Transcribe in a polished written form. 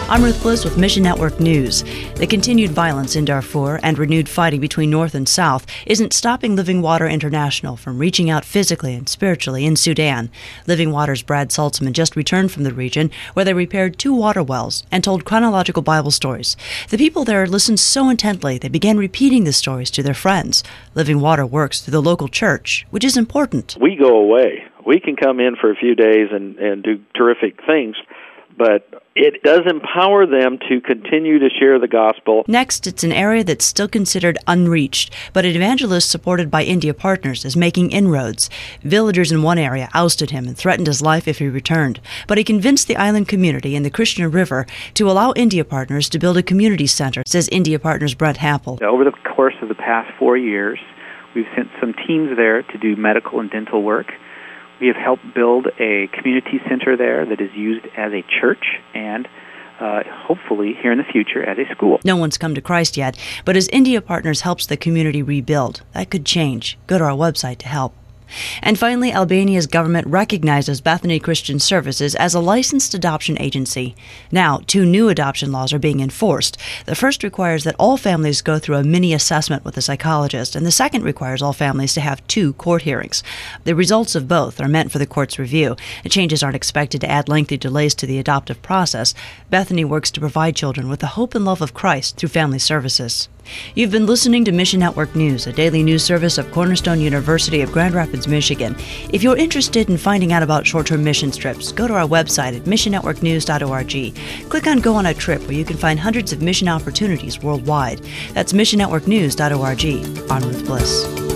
I'm Ruth Bliss with Mission Network News. The continued violence in Darfur and renewed fighting between North and South isn't stopping Living Water International from reaching out physically and spiritually in Sudan. Living Water's Brad Saltzman just returned from the region where they repaired 2 water wells and told chronological Bible stories. The people there listened so intently they began repeating the stories to their friends. Living Water works through the local church, which is important. We go away. We can come in for a few days and do terrific things, but it does empower them to continue to share the gospel. Next, it's an area that's still considered unreached, but an evangelist supported by India Partners is making inroads. Villagers in one area ousted him and threatened his life if he returned, but he convinced the island community in the Krishna River to allow India Partners to build a community center, says India Partners' Brent Happel. Over the course of the past 4 years, we've sent some teams there to do medical and dental work. We have helped build a community center there that is used as a church and hopefully here in the future as a school. No one's come to Christ yet, but as India Partners helps the community rebuild, that could change. Go to our website to help. And finally, Albania's government recognizes Bethany Christian Services as a licensed adoption agency. Now, 2 new adoption laws are being enforced. The first requires that all families go through a mini-assessment with a psychologist, and the second requires all families to have 2 court hearings. The results of both are meant for the court's review. The changes aren't expected to add lengthy delays to the adoptive process. Bethany works to provide children with the hope and love of Christ through family services. You've been listening to Mission Network News, a daily news service of Cornerstone University of Grand Rapids, Michigan. If you're interested in finding out about short-term mission trips, go to our website at missionnetworknews.org. Click on Go on a Trip, where you can find hundreds of mission opportunities worldwide. That's missionnetworknews.org. I'm Ruth Bliss.